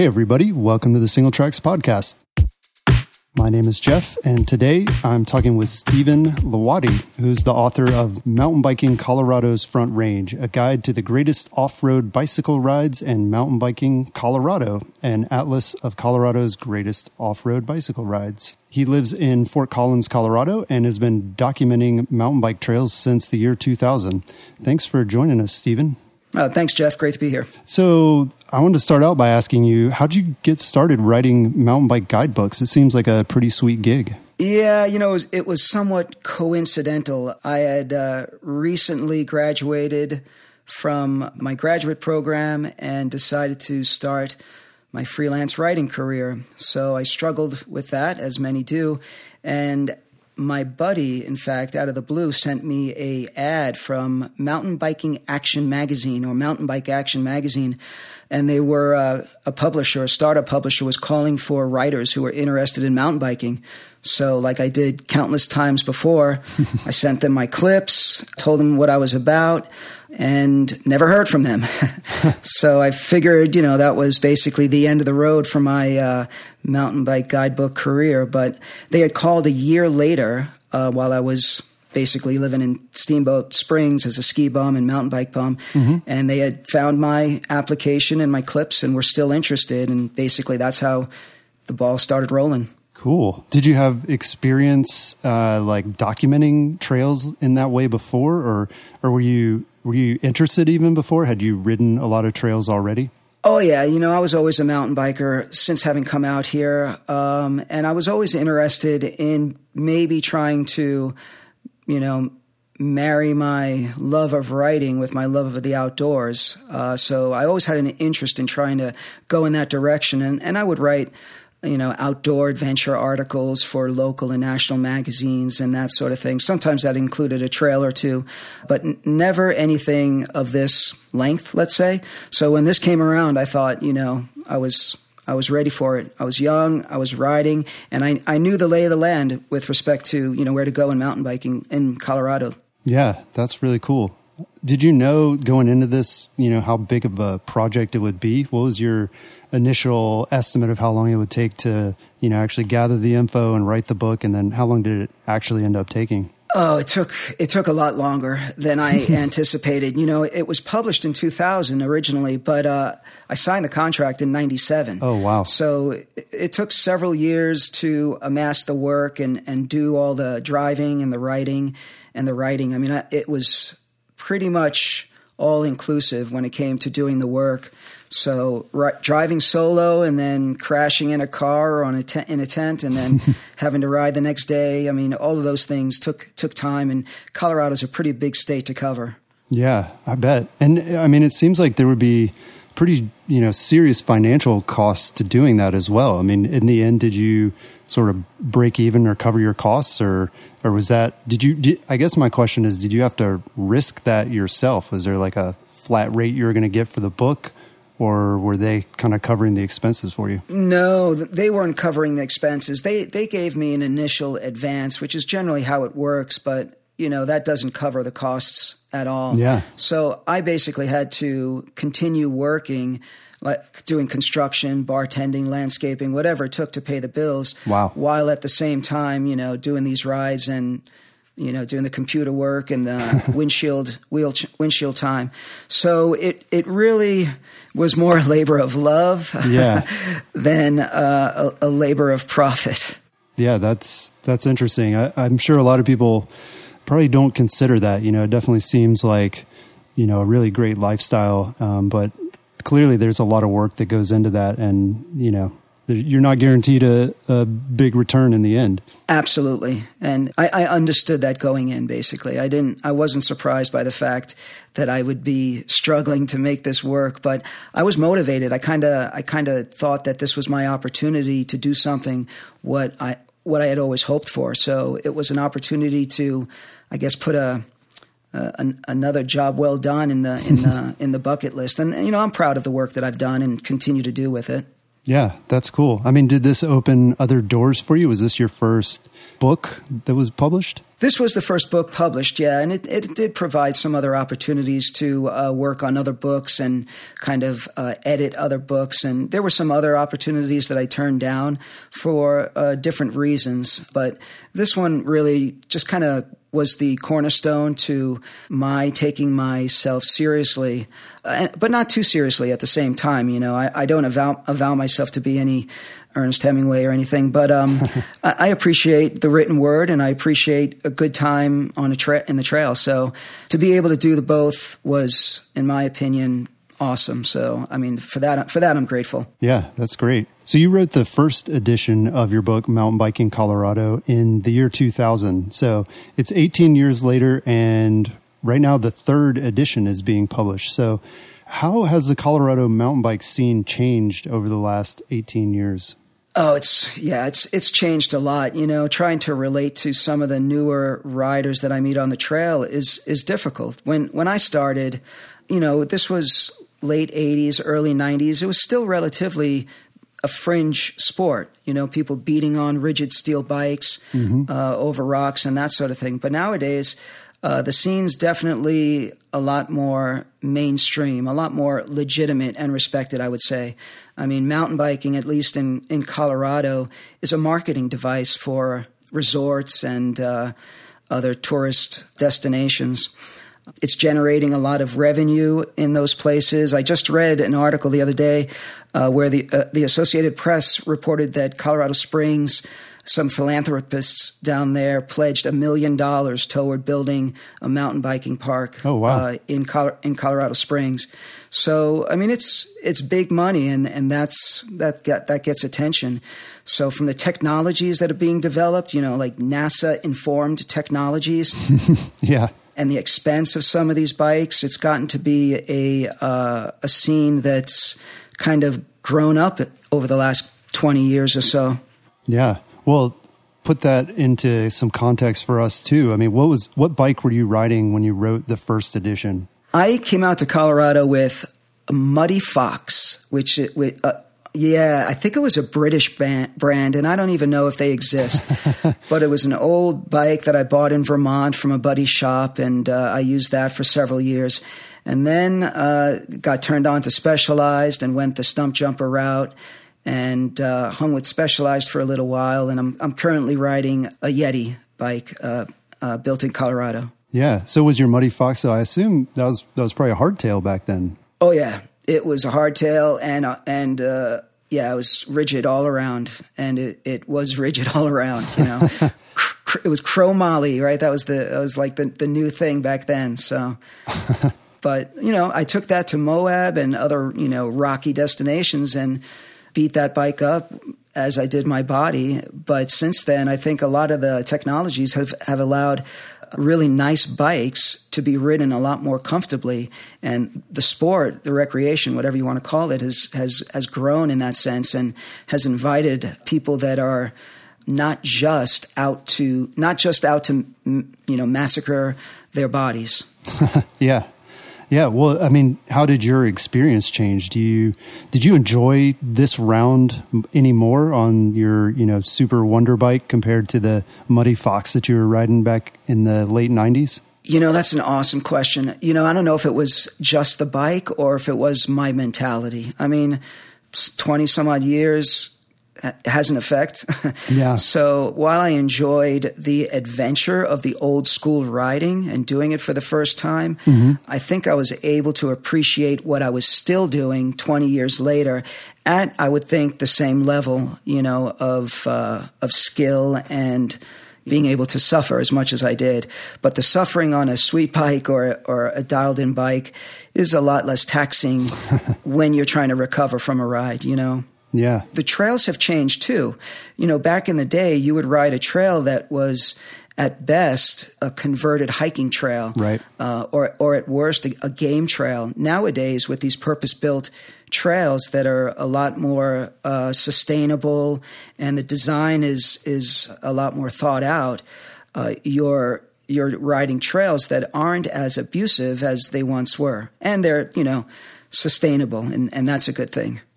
Hey everybody, welcome to the Single Tracks Podcast. My name is Jeff, and today I'm talking with Stephen Lawati, who's the author of Mountain Biking Colorado's Front Range, a guide to the greatest off-road bicycle rides and mountain biking Colorado, an atlas of Colorado's greatest off-road bicycle rides. He lives in Fort Collins, Colorado, and has been documenting mountain bike trails since the year 2000. Thanks for joining us, Stephen. Thanks, Jeff. Great to be here. So I wanted to start out by asking you, how'd you get started writing mountain bike guidebooks? It seems like a pretty sweet gig. Yeah, it was somewhat coincidental. I had recently graduated from my graduate program and decided to start my freelance writing career. So I struggled with that, as many do, and my buddy, in fact, out of the blue, sent me a ad from Mountain Biking Action Magazine or Mountain Bike Action Magazine. And they were a publisher, a startup publisher, was calling for writers who were interested in mountain biking. So like I did countless times before, I sent them my clips, told them what I was about, and never heard from them. So I figured, that was basically the end of the road for my mountain bike guidebook career. But they had called a year later while I was basically living in Steamboat Springs as a ski bum and mountain bike bum. Mm-hmm. And they had found my application and my clips and were still interested. And basically that's how the ball started rolling. Cool. Did you have experience like documenting trails in that way before, or were you interested even before? Had you ridden a lot of trails already? Oh, yeah. I was always a mountain biker since having come out here. And I was always interested in maybe trying to, marry my love of writing with my love of the outdoors. So I always had an interest in trying to go in that direction. And I would write, outdoor adventure articles for local and national magazines and that sort of thing. Sometimes that included a trail or two, but never anything of this length, let's say. So when this came around, I thought, I was ready for it. I was young, I was riding, and I knew the lay of the land with respect to, where to go in mountain biking in Colorado. Yeah, that's really cool. Did you know going into this, how big of a project it would be? What was your initial estimate of how long it would take to, actually gather the info and write the book? And then how long did it actually end up taking? Oh, it took a lot longer than I anticipated. It was published in 2000 originally, but I signed the contract in 97. Oh, wow. So it took several years to amass the work and do all the driving and the writing and the writing. I mean, it was pretty much all inclusive when it came to doing the work. So driving solo and then crashing in a car or in a tent and then having to ride the next day. I mean, all of those things took time, and Colorado's a pretty big state to cover. Yeah, I bet. And I mean, it seems like there would be pretty, serious financial costs to doing that as well. I mean, in the end, did you sort of break even or cover your costs, or was that, I guess my question is, did you have to risk that yourself? Was there like a flat rate you were going to get for the book? Or were they kind of covering the expenses for you? No, they weren't covering the expenses. They gave me an initial advance, which is generally how it works, but that doesn't cover the costs at all. Yeah. So I basically had to continue working, like doing construction, bartending, landscaping, whatever it took to pay the bills. Wow. While at the same time, doing these rides and doing the computer work and the windshield time. So it really was more a labor of love than a labor of profit. Yeah, that's interesting. I'm sure a lot of people probably don't consider that. It definitely seems like, a really great lifestyle. But clearly there's a lot of work that goes into that, and, you're not guaranteed a big return in the end. Absolutely. And I understood that going in, basically. I wasn't surprised by the fact that I would be struggling to make this work, but I was motivated. I kind of thought that this was my opportunity to do something what I had always hoped for. So it was an opportunity to, I guess, put another job well done in the bucket list. And I'm proud of the work that I've done and continue to do with it. Yeah, that's cool. I mean, did this open other doors for you? Was this your first book that was published? This was the first book published, yeah, and it did provide some other opportunities to work on other books and kind of edit other books. And there were some other opportunities that I turned down for different reasons. But this one really just kind of was the cornerstone to my taking myself seriously, but not too seriously at the same time. You know, I don't avow myself to be any Ernest Hemingway or anything, but I appreciate the written word, and I appreciate a good time on in the trail. So to be able to do the both was, in my opinion, awesome. So, I mean, for that, I'm grateful. Yeah, that's great. So you wrote the first edition of your book, Mountain Biking Colorado, in the year 2000. So it's 18 years later, and right now the third edition is being published. So how has the Colorado mountain bike scene changed over the last 18 years? Oh, it's changed a lot. You know, trying to relate to some of the newer riders that I meet on the trail is difficult. When I started, you know, this was late 80s, early 90s. It was still relatively a fringe sport, you know, people beating on rigid steel bikes over rocks and that sort of thing. But nowadays, the scene's definitely a lot more mainstream, a lot more legitimate and respected, I would say. I mean, mountain biking, at least in Colorado, is a marketing device for resorts and other tourist destinations. It's generating a lot of revenue in those places. I just read an article the other day where the Associated Press reported that Colorado Springs, some philanthropists down there pledged $1 million toward building a mountain biking park. Oh, wow. In Colorado Springs. So, I mean, it's big money, and that gets attention. So from the technologies that are being developed, you know, like NASA-informed technologies. Yeah. And the expense of some of these bikes, it's gotten to be a scene that's kind of grown up over the last 20 years or so. Yeah. Well, put that into some context for us too. I mean, what bike were you riding when you wrote the first edition? I came out to Colorado with a Muddy Fox, I think it was a British brand, and I don't even know if they exist. But it was an old bike that I bought in Vermont from a buddy's shop, and I used that for several years. And then got turned on to Specialized and went the stump jumper route, and hung with Specialized for a little while. And I'm currently riding a Yeti bike built in Colorado. Yeah. So was your Muddy Fox? So I assume that was probably a hardtail back then. Oh yeah. It was a hardtail, and it was rigid all around, and it was rigid all around. You know, it was chromoly, right? That was like the new thing back then. So, but you know, I took that to Moab and other rocky destinations and beat that bike up as I did my body. But since then, I think a lot of the technologies have allowed really nice bikes to be ridden a lot more comfortably, and the sport, the recreation, whatever you want to call it, has grown in that sense, and has invited people that are not just out to massacre their bodies. Yeah. Yeah, well, I mean, how did your experience change? Did you enjoy this round any more on your, super wonder bike compared to the Muddy Fox that you were riding back in the late 90s? That's an awesome question. I don't know if it was just the bike or if it was my mentality. I mean, it's 20 some odd years has an effect. Yeah. So while I enjoyed the adventure of the old school riding and doing it for the first time, I think I was able to appreciate what I was still doing 20 years later at, I would think, the same level, of skill and being able to suffer as much as I did. But the suffering on a sweet bike or a dialed in bike is a lot less taxing when you're trying to recover from a ride, Yeah. The trails have changed too. Back in the day, you would ride a trail that was at best a converted hiking trail, right? Or at worst a game trail. Nowadays, with these purpose-built trails that are a lot more sustainable, and the design is a lot more thought out, you're riding trails that aren't as abusive as they once were, and they're sustainable, and that's a good thing.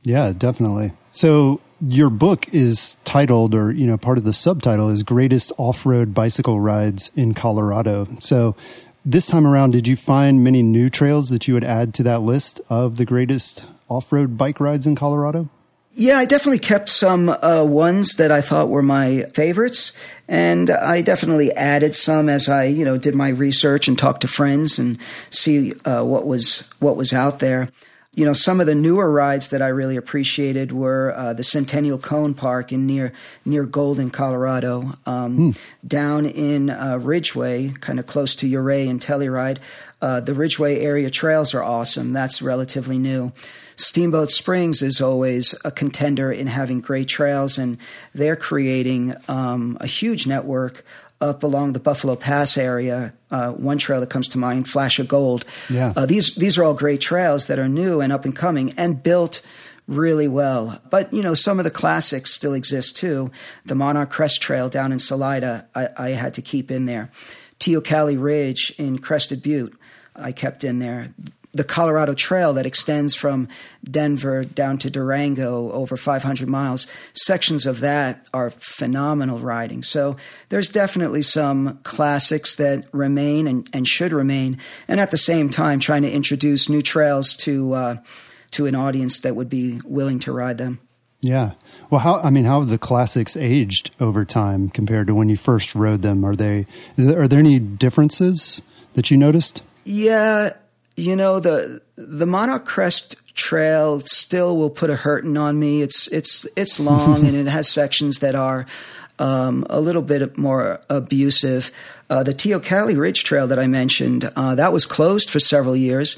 Yeah, definitely. So your book is titled, or, part of the subtitle is Greatest Off-Road Bicycle Rides in Colorado. So this time around, did you find many new trails that you would add to that list of the greatest off-road bike rides in Colorado? Yeah, I definitely kept some ones that I thought were my favorites, and I definitely added some as I, did my research and talked to friends and see what was out there. Some of the newer rides that I really appreciated were the Centennial Cone Park near Golden, Colorado, down in Ridgway, kind of close to Ouray and Telluride. The Ridgway area trails are awesome. That's relatively new. Steamboat Springs is always a contender in having great trails, and they're creating a huge network up along the Buffalo Pass area. One trail that comes to mind, Flash of Gold. Yeah. These are all great trails that are new and up and coming and built really well. But, some of the classics still exist too. The Monarch Crest Trail down in Salida, I had to keep in there. Teocalli Ridge in Crested Butte, I kept in there. The Colorado Trail that extends from Denver down to Durango over 500 miles, sections of that are phenomenal riding. So there's definitely some classics that remain and should remain, and at the same time trying to introduce new trails to an audience that would be willing to ride them. Yeah. Well, how have the classics aged over time compared to when you first rode them? Are there any differences that you noticed? Yeah. The Monarch Crest Trail still will put a hurting on me. It's long and it has sections that are a little bit more abusive. The Teocalli Ridge Trail that I mentioned, that was closed for several years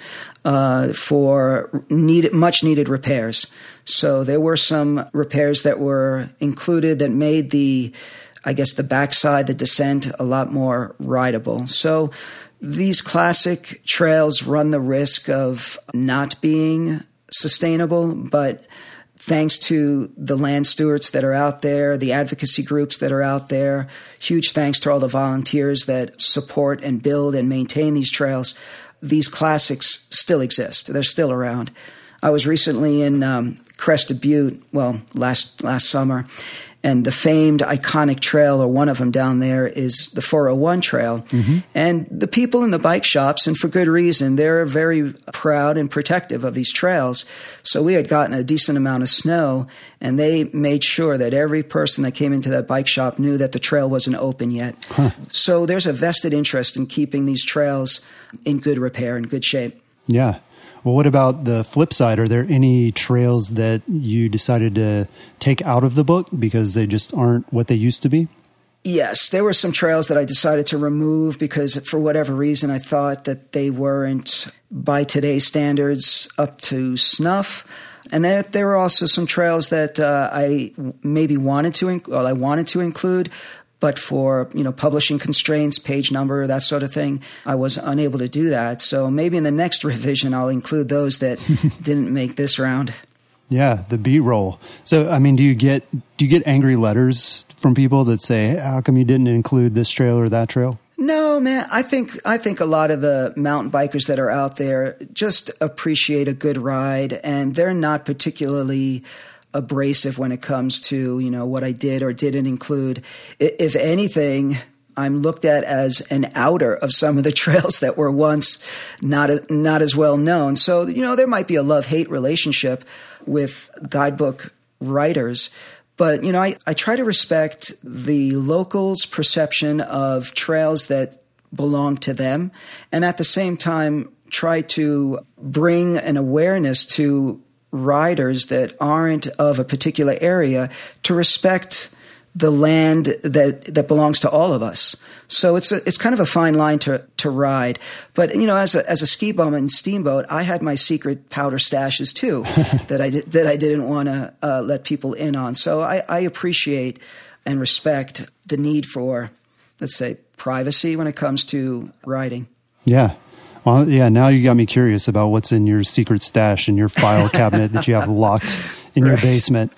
for much needed repairs. So there were some repairs that were included that made the backside, the descent, a lot more rideable. So these classic trails run the risk of not being sustainable, but thanks to the land stewards that are out there, the advocacy groups that are out there, huge thanks to all the volunteers that support and build and maintain these trails, these classics still exist. They're still around. I was recently in Crested Butte, last summer, and the famed iconic trail, or one of them down there, is the 401 trail. Mm-hmm. And the people in the bike shops, and for good reason, they're very proud and protective of these trails. So we had gotten a decent amount of snow, and they made sure that every person that came into that bike shop knew that the trail wasn't open yet. Huh. So there's a vested interest in keeping these trails in good repair and good shape. Yeah. Well, what about the flip side? Are there any trails that you decided to take out of the book because they just aren't what they used to be? Yes, there were some trails that I decided to remove because for whatever reason I thought that they weren't, by today's standards, up to snuff. And there were also some trails that I maybe wanted to include, but for publishing constraints, page number, that sort of thing, I was unable to do that. So maybe in the next revision, I'll include those that didn't make this round. Yeah, the B-roll. So, do you get angry letters from people that say, hey, how come you didn't include this trail or that trail? No, man. I think a lot of the mountain bikers that are out there just appreciate a good ride, and they're not particularly abrasive when it comes to, what I did or didn't include. If anything, I'm looked at as an outer of some of the trails that were once not as well known. So, there might be a love-hate relationship with guidebook writers, but, I try to respect the locals' perception of trails that belong to them, and at the same time try to bring an awareness to riders that aren't of a particular area to respect the land that belongs to all of us. So it's kind of a fine line to ride. But as a ski bum and steamboat, I had my secret powder stashes too that I didn't want to let people in on. So I appreciate and respect the need for, let's say, privacy when it comes to riding. Yeah. Well, yeah, now you got me curious about what's in your secret stash in your file cabinet that you have locked in your basement.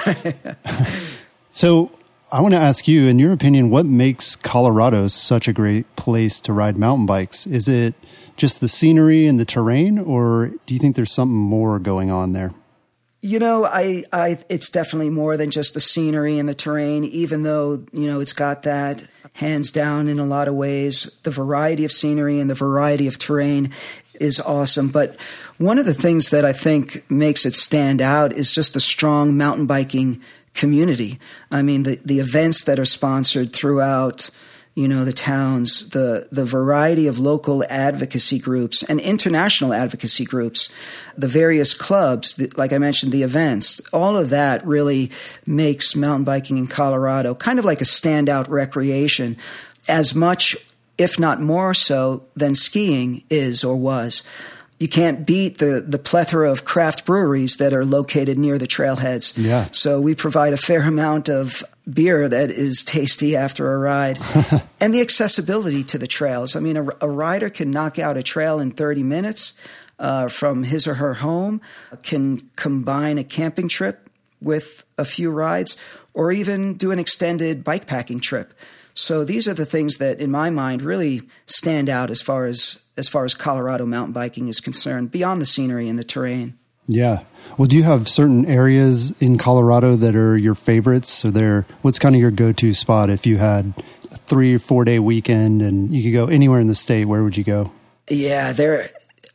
So I want to ask you, in your opinion, what makes Colorado such a great place to ride mountain bikes? Is it just the scenery and the terrain, or do you think there's something more going on there? It's definitely more than just the scenery and the terrain, even though, it's got that hands down in a lot of ways. The variety of scenery and the variety of terrain is awesome. But one of the things that I think makes it stand out is just the strong mountain biking community. I mean, the events that are sponsored throughout, the towns, the variety of local advocacy groups and international advocacy groups, the various clubs, like I mentioned, the events, all of that really makes mountain biking in Colorado kind of like a standout recreation, as much, if not more so, than skiing is or was. You can't beat the plethora of craft breweries that are located near the trailheads. Yeah. So we provide a fair amount of beer that is tasty after a ride. And the accessibility to the trails. I mean, a rider can knock out a trail in 30 minutes from his or her home, can combine a camping trip with a few rides, or even do an extended bikepacking trip. So these are the things that, in my mind, really stand out as far as Colorado mountain biking is concerned, beyond the scenery and the terrain. Yeah. Well, do you have certain areas in Colorado that are your favorites? What's kind of your go-to spot if you had a 3 or 4 day weekend and you could go anywhere in the state? Where would you go? Yeah, there's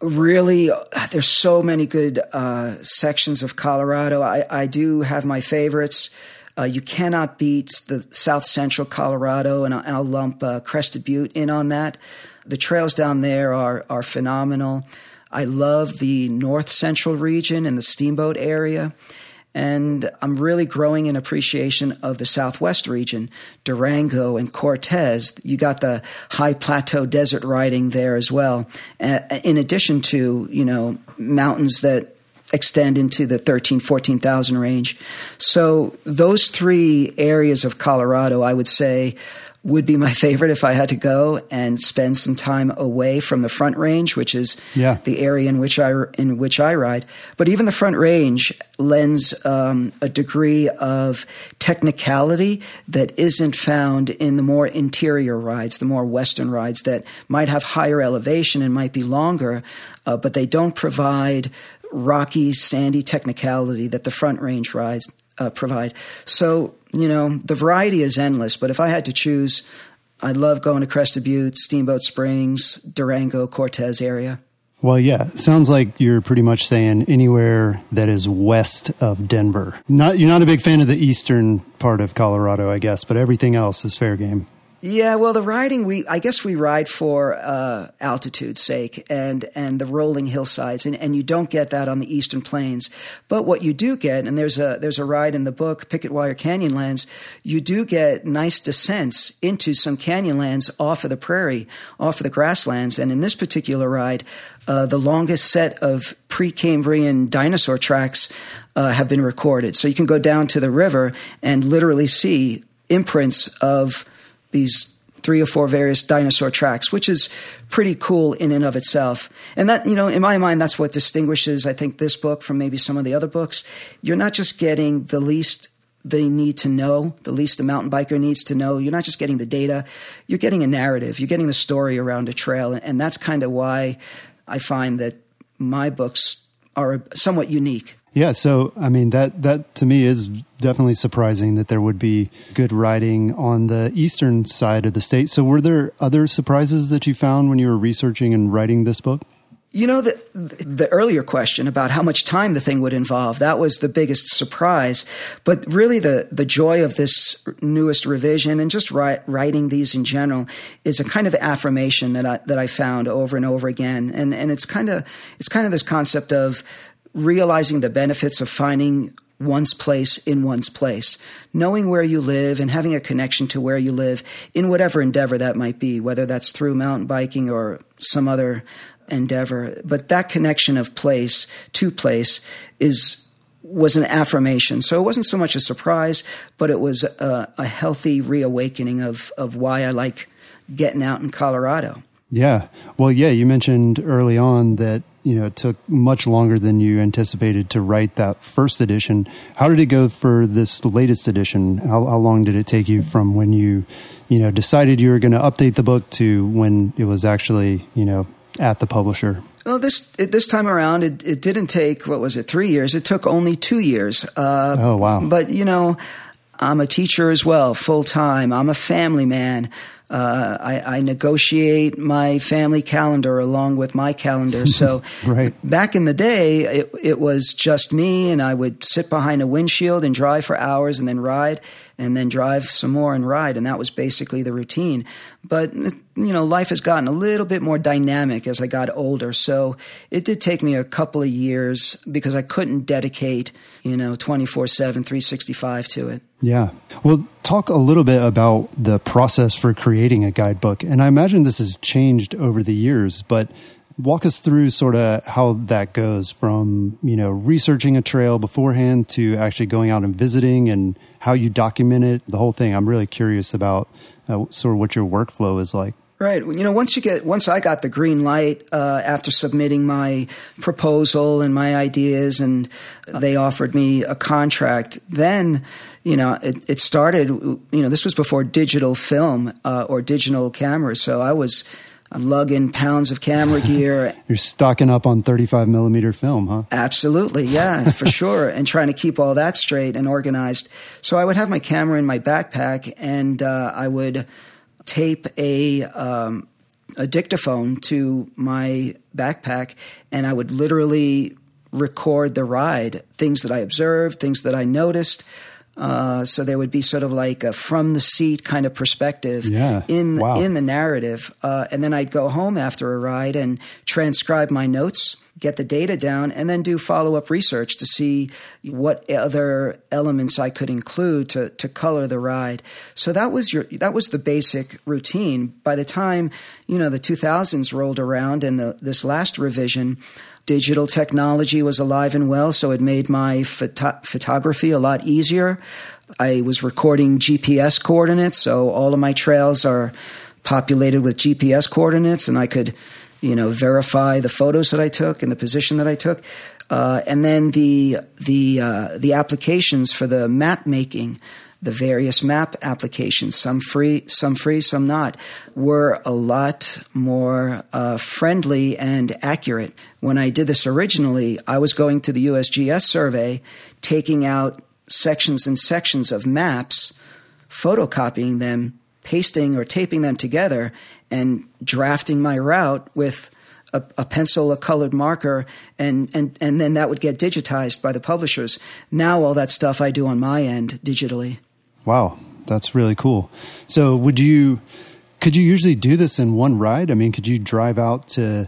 so many good sections of Colorado. I do have my favorites. You cannot beat the South Central Colorado, and I'll lump Crested Butte in on that. The trails down there are phenomenal. I love the North Central region and the Steamboat area. And I'm really growing an appreciation of the Southwest region, Durango and Cortez. You got the high plateau desert riding there as well, in addition to, mountains that extend into the 14,000 range. So those 3 areas of Colorado, I would say, would be my favorite if I had to go and spend some time away from the Front Range, which is the area in which I ride. But even the Front Range lends a degree of technicality that isn't found in the more interior rides, the more western rides that might have higher elevation and might be longer, but they don't provide rocky, sandy technicality that the Front Range rides provide. So, the variety is endless, but if I had to choose, I love going to Crested Butte, Steamboat Springs, Durango, Cortez area. Well, yeah, sounds like you're pretty much saying anywhere that is west of Denver. You're not a big fan of the eastern part of Colorado, I guess, but everything else is fair game. Yeah, well, the riding, I guess we ride for altitude's sake and the rolling hillsides, and you don't get that on the eastern plains. But what you do get, and there's a ride in the book, Picket Wire Canyonlands, you do get nice descents into some canyonlands off of the prairie, off of the grasslands. And in this particular ride, the longest set of Precambrian dinosaur tracks have been recorded. So you can go down to the river and literally see imprints of these 3 or 4 various dinosaur tracks, which is pretty cool in and of itself. And that, in my mind, that's what distinguishes, I think, this book from maybe some of the other books. You're not just getting the least they need to know, the least a mountain biker needs to know. You're not just getting the data. You're getting a narrative. You're getting the story around a trail. And that's kind of why I find that my books are somewhat unique. Yeah, so, I mean, that to me is definitely surprising that there would be good riding on the eastern side of the state. So were there other surprises that you found when you were researching and writing this book? The earlier question about how much time the thing would involve, that was the biggest surprise. But really the joy of this newest revision and just writing these in general is a kind of affirmation that I found over and over again. And it's kind of this concept of realizing the benefits of finding one's place in one's place, knowing where you live and having a connection to where you live in whatever endeavor that might be, whether that's through mountain biking or some other endeavor. But that connection of place to place was an affirmation. So it wasn't so much a surprise, but it was a healthy reawakening of why I like getting out in Colorado. Yeah. Well, yeah, you mentioned early on that, it took much longer than you anticipated to write that first edition. How did it go for this latest edition? How long did it take you from when you decided you were going to update the book to when it was actually, at the publisher? Well, this time around, it didn't take, 3 years? It took only 2 years. Oh, wow. But, I'm a teacher as well, full time. I'm a family man. I negotiate my family calendar along with my calendar. So right. Back in the day, it was just me, and I would sit behind a windshield and drive for hours and then ride and then drive some more and ride. And that was basically the routine. But, life has gotten a little bit more dynamic as I got older. So it did take me a couple of years because I couldn't dedicate, 24/7, 365 to it. Yeah. Well, talk a little bit about the process for creating a guidebook. And I imagine this has changed over the years, but walk us through sort of how that goes from, researching a trail beforehand to actually going out and visiting and how you document it, the whole thing. I'm really curious about sort of what your workflow is like. Right. Once I got the green light after submitting my proposal and my ideas, and they offered me a contract, then it started. This was before digital film or digital cameras, so I was lugging pounds of camera gear. You're stocking up on 35 millimeter film, huh? Absolutely, yeah, for sure, and trying to keep all that straight and organized. So I would have my camera in my backpack, and I would tape a dictaphone to my backpack, and I would literally record the ride, things that I observed, things that I noticed. So there would be sort of like a from the seat kind of perspective in the narrative. And then I'd go home after a ride and transcribe my notes, get the data down, and then do follow-up research to see what other elements I could include to color the ride. So that was the basic routine. By the time, the 2000s rolled around and this last revision, digital technology was alive and well, so it made my photography a lot easier. I was recording GPS coordinates, so all of my trails are populated with GPS coordinates, and I could verify the photos that I took and the position that I took. And then the applications for the map making, the various map applications, some free, some not, were a lot more friendly and accurate. When I did this originally, I was going to the USGS survey, taking out sections and sections of maps, photocopying them, pasting or taping them together, and drafting my route with a pencil, a colored marker, and then that would get digitized by the publishers. Now all that stuff I do on my end digitally. Wow, that's really cool. So could you usually do this in one ride? I mean, could you drive out to,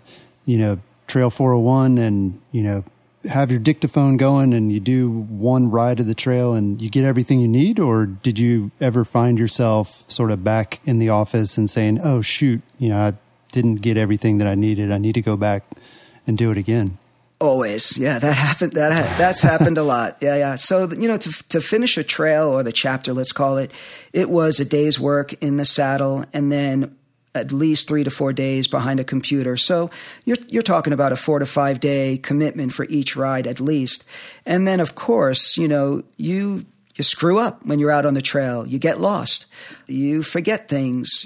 Trail 401 and, have your dictaphone going and you do one ride of the trail and you get everything you need? Or did you ever find yourself sort of back in the office and saying, oh, shoot, I didn't get everything that I needed. I need to go back and do it again? Always. Yeah, that happened. That's happened a lot. Yeah. So, to finish a trail or the chapter, let's call it, it was a day's work in the saddle and then at least 3 to 4 days behind a computer. So you're talking about a 4 to 5 day commitment for each ride at least. And then, of course, you screw up when you're out on the trail. You get lost. You forget things.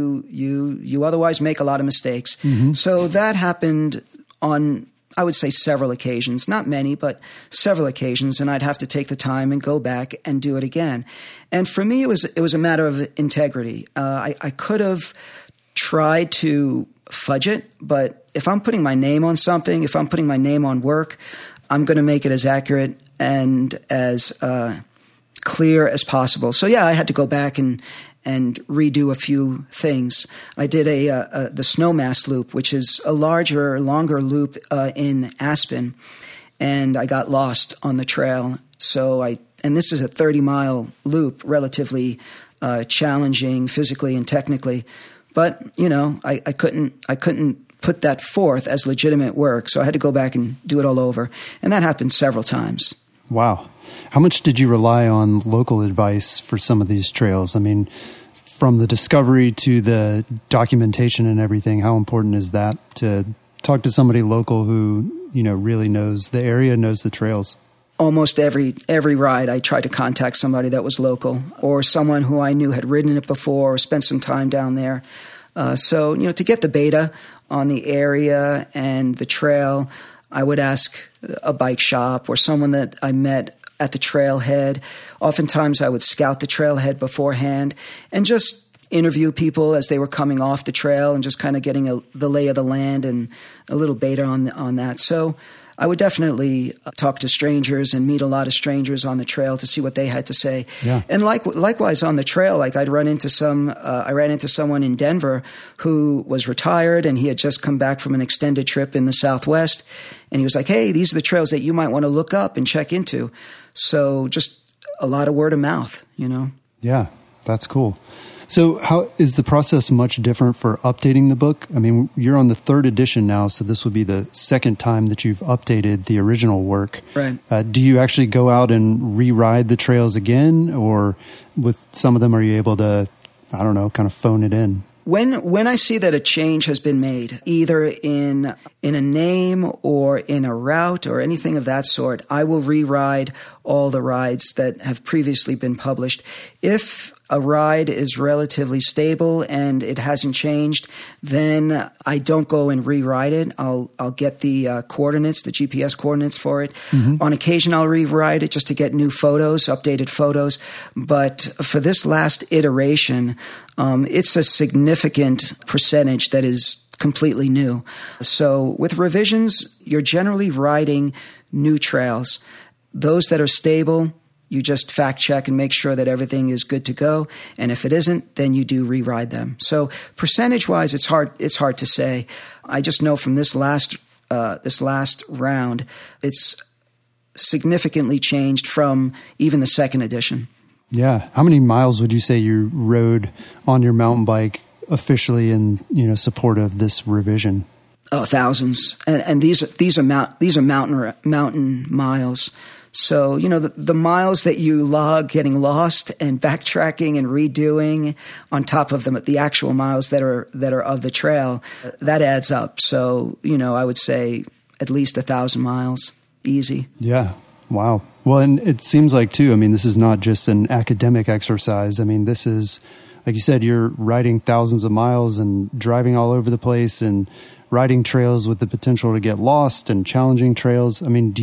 You otherwise make a lot of mistakes. Mm-hmm. So that happened on, I would say, several occasions, not many, but several occasions, and I'd have to take the time and go back and do it again. And for me, it was a matter of integrity. I could have tried to fudge it, but if I'm putting my name on something, if I'm putting my name on work, I'm going to make it as accurate and as clear as possible. So yeah, I had to go back and redo a few things. I did the Snowmass Loop, which is a longer loop in Aspen, and I got lost on the trail. And this is a 30-mile loop, relatively challenging physically and technically. But I couldn't put that forth as legitimate work, so I had to go back and do it all over, and that happened several times. Wow. How much did you rely on local advice for some of these trails? I mean, from the discovery to the documentation and everything, how important is that to talk to somebody local who, really knows the area, knows the trails? Almost every ride, I tried to contact somebody that was local or someone who I knew had ridden it before or spent some time down there. So, to get the beta on the area and the trail, I would ask a bike shop or someone that I met at the trailhead. Oftentimes I would scout the trailhead beforehand and just interview people as they were coming off the trail and just kind of getting the lay of the land and a little beta on that. So I would definitely talk to strangers and meet a lot of strangers on the trail to see what they had to say. Yeah. And likewise on the trail, like I ran into someone in Denver who was retired and he had just come back from an extended trip in the Southwest. And he was like, hey, these are the trails that you might want to look up and check into. So just a lot of word of mouth, you know? Yeah, that's cool. So how is the process much different for updating the book? I mean, you're on the 3rd edition now, so this would be the 2nd time that you've updated the original work. Right. Do you actually go out and re-ride the trails again? Or with some of them, are you able to, I don't know, kind of phone it in? When I see that a change has been made, either in a name or in a route or anything of that sort, I will re-ride all the rides that have previously been published. If a ride is relatively stable and it hasn't changed, then I don't go and rewrite it. I'll get the coordinates, the GPS coordinates for it. Mm-hmm. On occasion, I'll rewrite it just to get new photos, updated photos. But for this last iteration, it's a significant percentage that is completely new. So with revisions, you're generally riding new trails. Those that are stable, you just fact check and make sure that everything is good to go. And if it isn't, then you do re-ride them. So percentage wise, it's hard to say. I just know from this last round, it's significantly changed from even the 2nd edition. Yeah. How many miles would you say you rode on your mountain bike officially in, support of this revision? Oh, thousands. And these are mountain miles. So, the miles that you log getting lost and backtracking and redoing on top of the actual miles that are of the trail, that adds up. So, I would say at least 1,000 miles. Easy. Yeah. Wow. Well, and it seems like too, this is not just an academic exercise. This is, like you said, you're riding thousands of miles and driving all over the place and riding trails with the potential to get lost and challenging trails.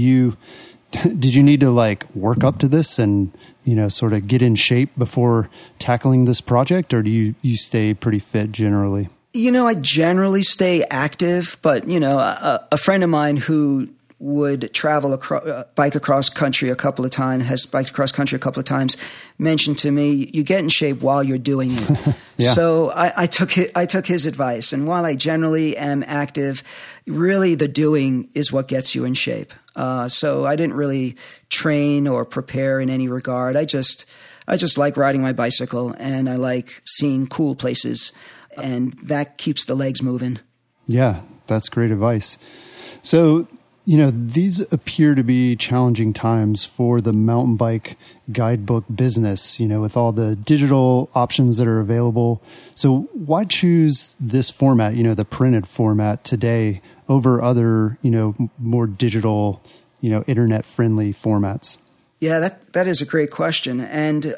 Did you need to work up to this and, sort of get in shape before tackling this project, or do you stay pretty fit generally? I generally stay active, but, a friend of mine who would travel bike across country has biked across country a couple of times, mentioned to me, you get in shape while you're doing it. Yeah. So I took his advice. And while I generally am active, really the doing is what gets you in shape. So I didn't really train or prepare in any regard. I just like riding my bicycle and I like seeing cool places, and that keeps the legs moving. Yeah, that's great advice. So, these appear to be challenging times for the mountain bike guidebook business, with all the digital options that are available. So why choose this format, the printed format today over other, more digital, internet-friendly formats? Yeah, that is a great question. And,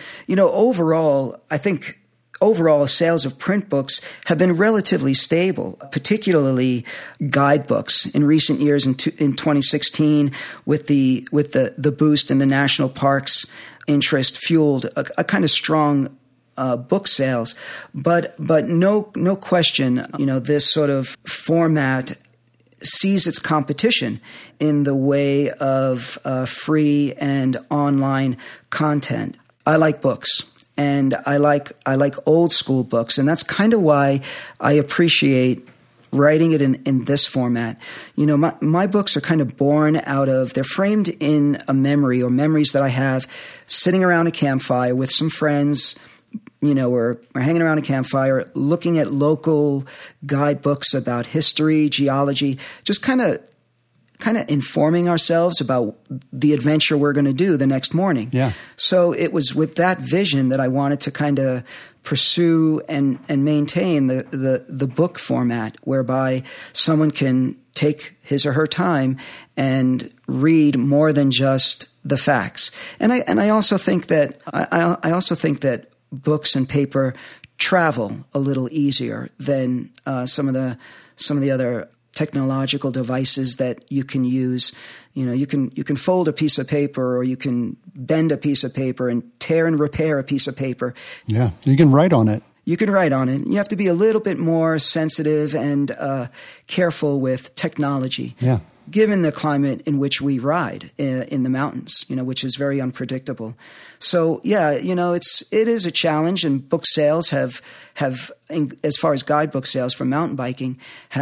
overall, I think overall sales of print books have been relatively stable, particularly guidebooks in recent years. In 2016, with the boost in the national parks interest, fueled a kind of strong book sales. But no question, this sort of format sees its competition in the way of free and online content. I like books. And I like old school books, and that's kind of why I appreciate writing it in this format. My books are kind of born out of, they're framed in a memory or memories that I have sitting around a campfire with some friends. We're hanging around a campfire, looking at local guidebooks about history, geology, just kind of informing ourselves about the adventure we're going to do the next morning. Yeah. So it was with that vision that I wanted to kind of pursue and maintain the book format, whereby someone can take his or her time and read more than just the facts. And I also think that books and paper travel a little easier than some of the other technological devices that you can use. You can fold a piece of paper, or you can bend a piece of paper and tear and repair a piece of paper. Yeah, you can write on it. You can write on it. You have to be a little bit more sensitive and careful with technology. Yeah. Given the climate in which we ride in the mountains, which is very unpredictable. So yeah, it is a challenge, and book sales have as far as guidebook sales for mountain biking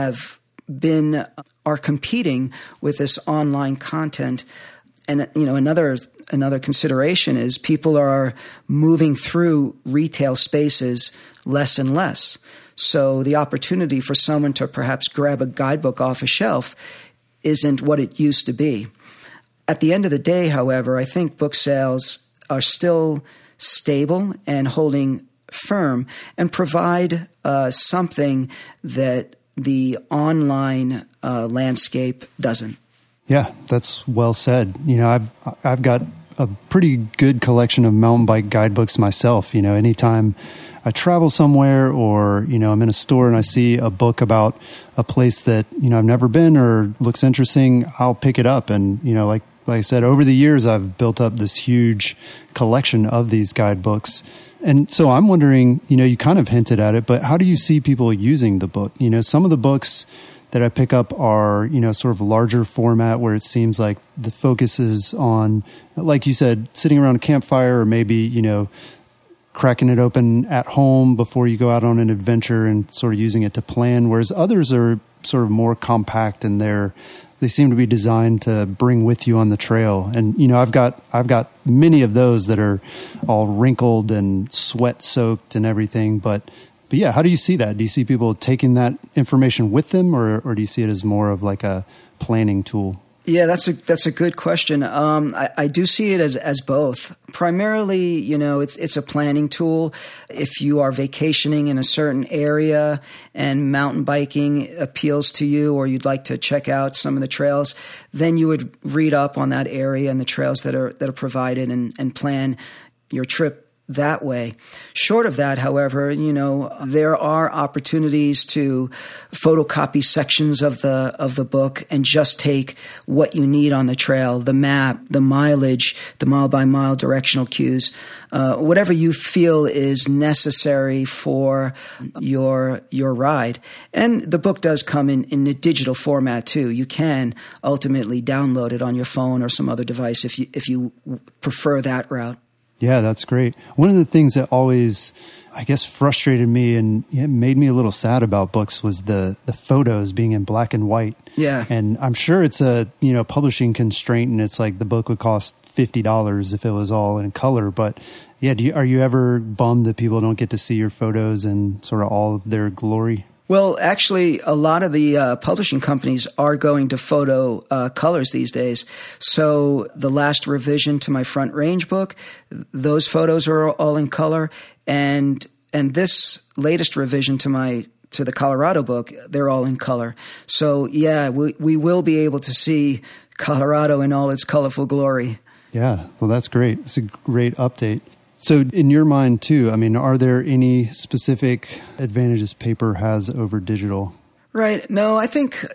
are competing with this online content. And another consideration is people are moving through retail spaces less and less. So the opportunity for someone to perhaps grab a guidebook off a shelf isn't what it used to be. At the end of the day, however, I think book sales are still stable and holding firm, and provide something that the online landscape doesn't. Yeah, that's well said. I've got a pretty good collection of mountain bike guidebooks myself. Anytime I travel somewhere, or, I'm in a store and I see a book about a place that, I've never been or looks interesting, I'll pick it up. And, like I said, over the years, I've built up this huge collection of these guidebooks. And so I'm wondering, you kind of hinted at it, but how do you see people using the book? Some of the books that I pick up are, sort of larger format, where it seems like the focus is on, like you said, sitting around a campfire, or maybe, cracking it open at home before you go out on an adventure and sort of using it to plan. Whereas others are sort of more compact, and they seem to be designed to bring with you on the trail. And, I've got many of those that are all wrinkled and sweat soaked and everything. But yeah, how do you see that? Do you see people taking that information with them, or do you see it as more of like a planning tool? Yeah, that's a good question. I do see it as both. Primarily, it's a planning tool. If you are vacationing in a certain area and mountain biking appeals to you, or you'd like to check out some of the trails, then you would read up on that area and the trails that are provided, and plan your trip that way. Short of that, however, there are opportunities to photocopy sections of the book and just take what you need on the trail: the map, the mileage, the mile by mile directional cues, whatever you feel is necessary for your ride. And the book does come in a digital format too. You can ultimately download it on your phone or some other device if you prefer that route. Yeah, that's great. One of the things that always, I guess, frustrated me and made me a little sad about books was the photos being in black and white. Yeah. And I'm sure it's a, publishing constraint, and it's like the book would cost $50 if it was all in color. But yeah, are you ever bummed that people don't get to see your photos in sort of all of their glory? Well, actually, a lot of the publishing companies are going to photo colors these days. So the last revision to my Front Range book, those photos are all in color, and this latest revision to the Colorado book, they're all in color. So yeah, we will be able to see Colorado in all its colorful glory. Yeah, well, that's great. It's a great update. So in your mind too, are there any specific advantages paper has over digital? Right. No, I think,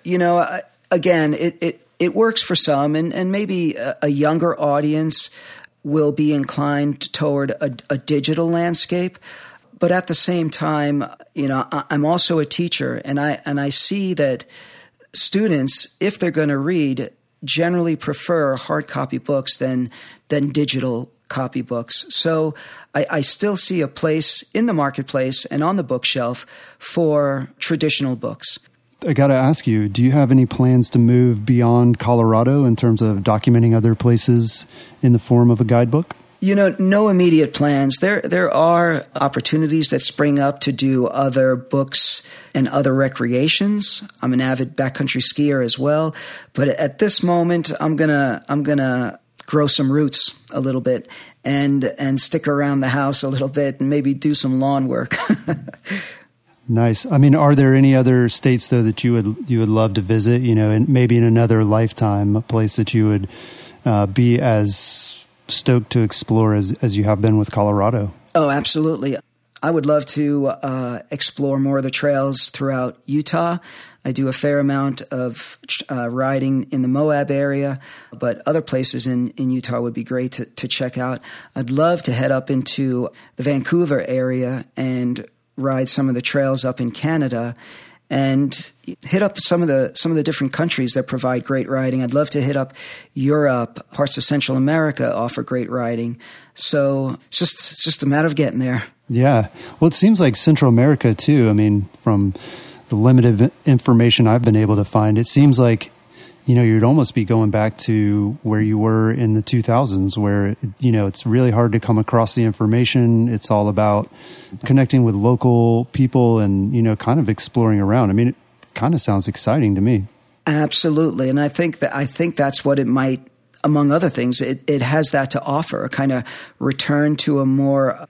again, it works for some, and maybe a younger audience will be inclined toward a digital landscape. But at the same time, I'm also a teacher, and I see that students, if they're going to read, generally prefer hard copy books than digital copy books. So I still see a place in the marketplace and on the bookshelf for traditional books. I got to ask you, do you have any plans to move beyond Colorado in terms of documenting other places in the form of a guidebook? No immediate plans. There are opportunities that spring up to do other books and other recreations. I'm an avid backcountry skier as well, but at this moment, I'm gonna grow some roots a little bit and stick around the house a little bit and maybe do some lawn work. Nice. Are there any other states though that you would love to visit? And maybe in another lifetime, a place that you would be as stoked to explore as you have been with Colorado? Oh, absolutely. I would love to explore more of the trails throughout Utah. I do a fair amount of riding in the Moab area, but other places in Utah would be great to check out. I'd love to head up into the Vancouver area and ride some of the trails up in Canada and hit up some of the different countries that provide great riding. I'd love to hit up Europe. Parts of Central America offer great riding. So it's just a matter of getting there. Yeah. Well, it seems like Central America too. I mean, from the limited information I've been able to find, it seems like, you'd almost be going back to where you were in the 2000s where, it's really hard to come across the information. It's all about connecting with local people and, kind of exploring around. I mean, it kind of sounds exciting to me. Absolutely. And I think that's what it might, among other things, it has that to offer, a kind of return to a more,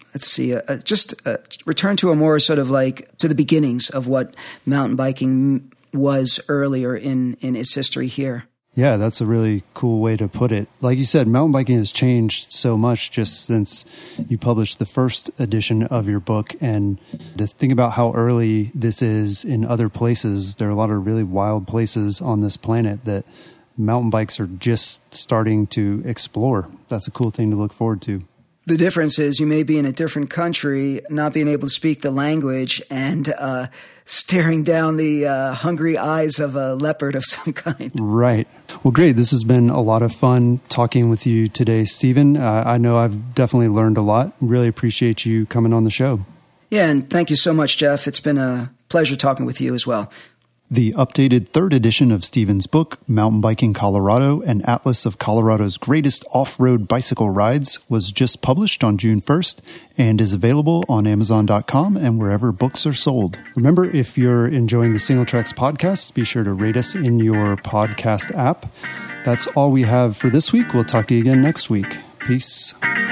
return to a more sort of like to the beginnings of what mountain biking was earlier in its history here. Yeah, that's a really cool way to put it. Like you said, mountain biking has changed so much just since you published the first edition of your book. And to think about how early this is in other places, there are a lot of really wild places on this planet that mountain bikes are just starting to explore. That's a cool thing to look forward to. The difference is you may be in a different country, not being able to speak the language, and staring down the hungry eyes of a leopard of some kind. Right. Well, great. This has been a lot of fun talking with you today, Stephen. I know I've definitely learned a lot. Really appreciate you coming on the show. Yeah, and thank you so much, Jeff. It's been a pleasure talking with you as well. The updated third edition of Stephen's book, Mountain Biking Colorado, an Atlas of Colorado's Greatest Off-Road Bicycle Rides, was just published on June 1st and is available on Amazon.com and wherever books are sold. Remember, if you're enjoying the Single Tracks podcast, be sure to rate us in your podcast app. That's all we have for this week. We'll talk to you again next week. Peace.